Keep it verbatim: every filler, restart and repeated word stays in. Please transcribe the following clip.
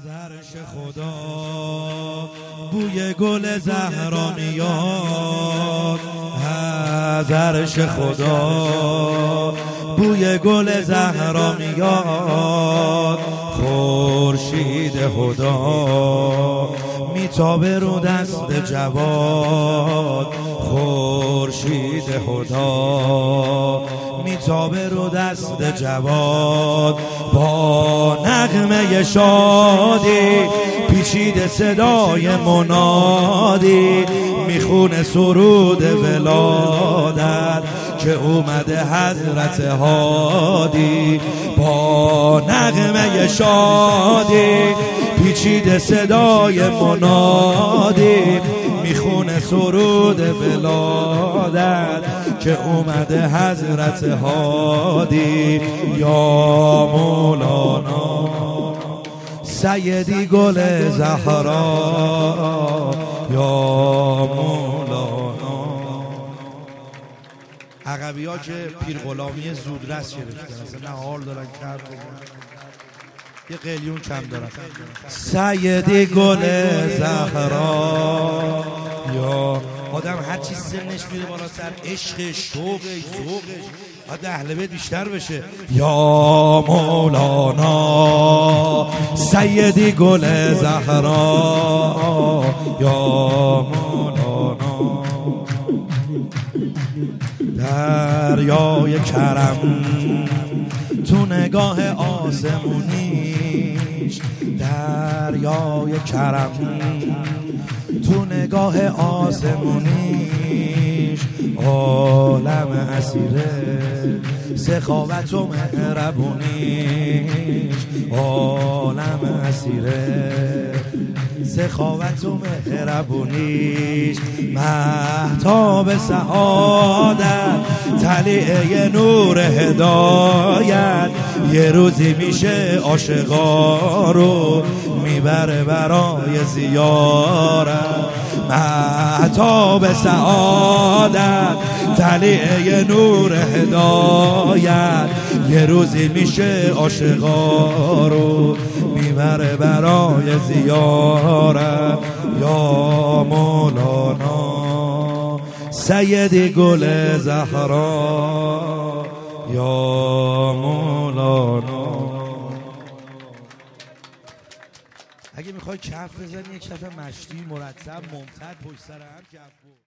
عرش خدا بوی گل زهرا میاد، از عرش خدا بوی گل زهرا میاد. خورشید هدا میتابه رو دست جواد، خورشید هدا میتابه رو دست جواد. با نغمه شادی پیچیده صدای منادی میخونه سرود ولادت که اومده حضرت هادی. با نغمه شادی پیچیده صدای منادی میخونه سرود ولادت که اومده حضرت هادی. یا مولانا سیدی گل زهرا، یا مولانا. عقبی ها که پیر غلامی زودرس گرفتن، اصلا نه حال دارن کرد یه قلیون کم دارن. سیدی گل زهرا، یا آدم هر چی سنش میره بالاتر، عشق، شوق، ذوقش باید اهل بیت بیشتر بشه. یا مولانا سیدی گل زهرا، یا مولانا. دریای کرم تو نگاه آسمونیش، دریای کرم تو نگاه آسمونیش. عالم اسیره سخاوت و مهربونیش، عالم اسیره سخاوت و مهربونیش. مهتاب سعادت طلیعه نور هدایت، یه روزی میشه عاشقا رو میبره برای زیارت. مهتاب سعادت طلیعه نور هدایت، یه روزی میشه عاشقا رو میبره برای زیارت. یا مولانا سیدی گل زهرا، یا مولانا. اگه میخوای کف بزنی یک کف مشتی مرتب ممتد پشت سر هم کف بود.